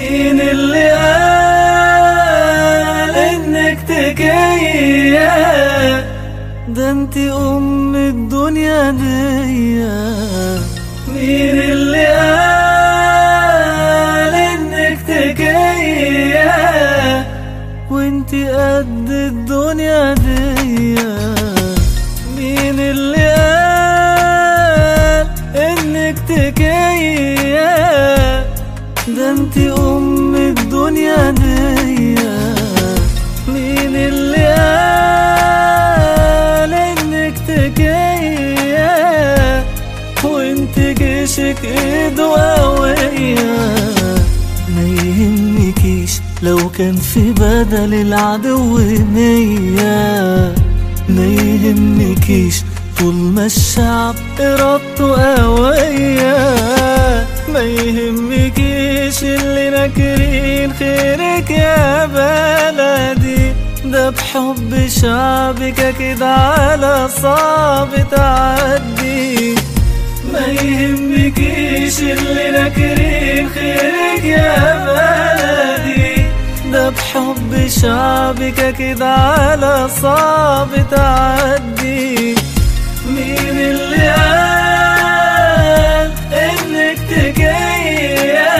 مين اللي قال انك تكية؟ ده انتي ام الدنيا دي. مين اللي قال انك تكية وانتي قد الدنيا دي؟ مين اللي قال انك تكية؟ ده انتي ام الدنيا دي. مين اللي قال انك تكية وانت جيشك ايده قوية؟ ما يهمكيش لو كان في بدل العدو 100، ما يهمكيش طول ما الشعب ارادته قوية، ما يهمكيش اللي ناكرين خيرك يا بلدي، ده بحب شعبك اكيد على صعب تعدي. ما يهمكيش اللي ناكرين خيرك يا بلدي، ده بحب شعبك اكيد على صعب تعدي. مين اللي قال انك تكية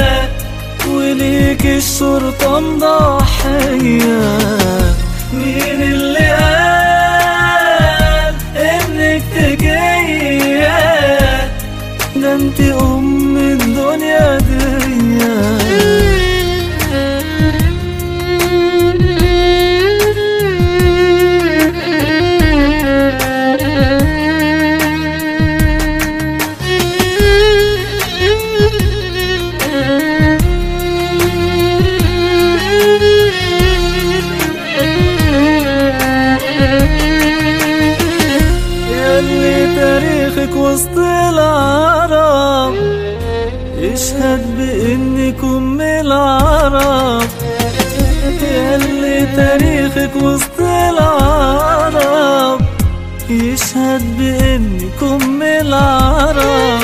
وليك الشرطة مضحية؟ مين اللي قال انك تكية؟ ده انتي ام الدنيا دي. تاريخك وسط العرب يشهد بإنك أم العرب، ياللي تاريخك وسط العرب يشهد بإنك أم العرب،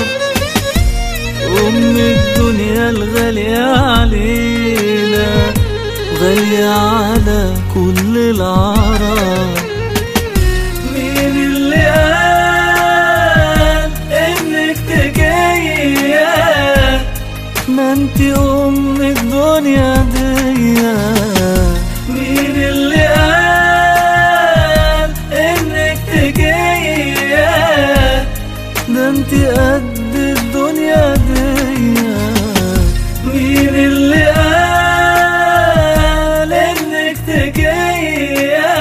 أم الدنيا الغالية علينا غالية على كل العرب. مين اللي قال انك تكية؟ ما انتي ام الدنيا دي. مين اللي قال انك تكية؟ ده انتي قد الدنيا دي. مين اللي قال انك تكية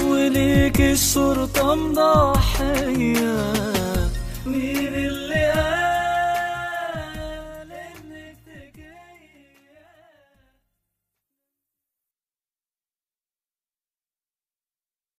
وليك الشرطة مضحية؟ مين اللي قال